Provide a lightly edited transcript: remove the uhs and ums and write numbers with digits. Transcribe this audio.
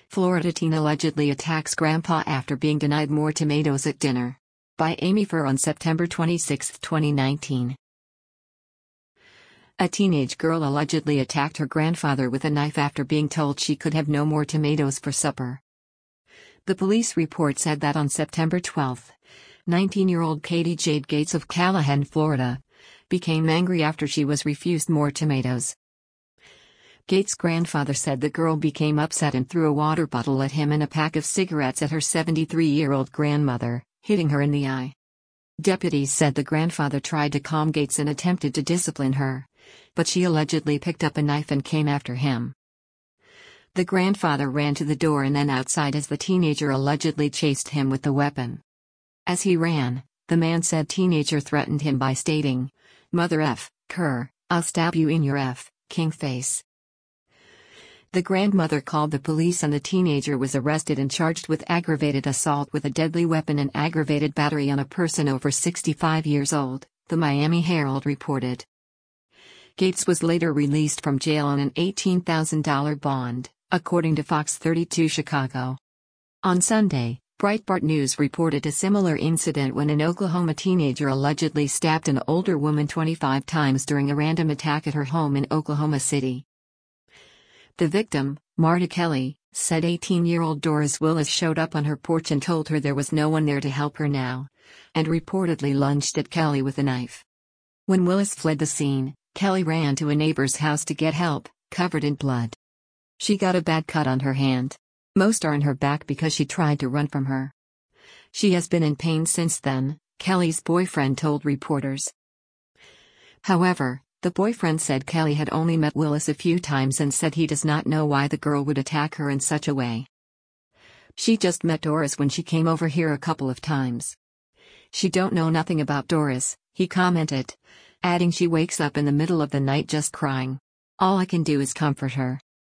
Florida teen allegedly attacks grandpa after being denied more tomatoes at dinner. By Amy Furr on September 26, 2019. A teenage girl allegedly attacked her grandfather with a knife after being told she could have no more tomatoes for supper. The police report said that on September 12, 19-year-old Katie Jade Gates of Callahan, Florida, became angry after she was refused more tomatoes. Gates' grandfather said the girl became upset and threw a water bottle at him and a pack of cigarettes at her 73-year-old grandmother, hitting her in the eye. Deputies said the grandfather tried to calm Gates and attempted to discipline her, but she allegedly picked up a knife and came after him. The grandfather ran to the door and then outside as the teenager allegedly chased him with the weapon. As he ran, the man said teenager threatened him by stating, "Mother F, cur, I'll stab you in your F, king face." The grandmother called the police and the teenager was arrested and charged with aggravated assault with a deadly weapon and aggravated battery on a person over 65 years old, the Miami Herald reported. Gates was later released from jail on an $18,000 bond, according to Fox 32 Chicago. On Sunday, Breitbart News reported a similar incident when an Oklahoma teenager allegedly stabbed an older woman 25 times during a random attack at her home in Oklahoma City. The victim, Marta Kelly, said 18-year-old Doris Willis showed up on her porch and told her there was no one there to help her now, and reportedly lunged at Kelly with a knife. When Willis fled the scene, Kelly ran to a neighbor's house to get help, covered in blood. She got a bad cut on her hand. Most are on her back because she tried to run from her. She has been in pain since then, Kelly's boyfriend told reporters. However, the boyfriend said Kelly had only met Willis a few times and said he does not know why the girl would attack her in such a way. She just met Doris when she came over here a couple of times. She don't know nothing about Doris, he commented, adding she wakes up in the middle of the night just crying. All I can do is comfort her.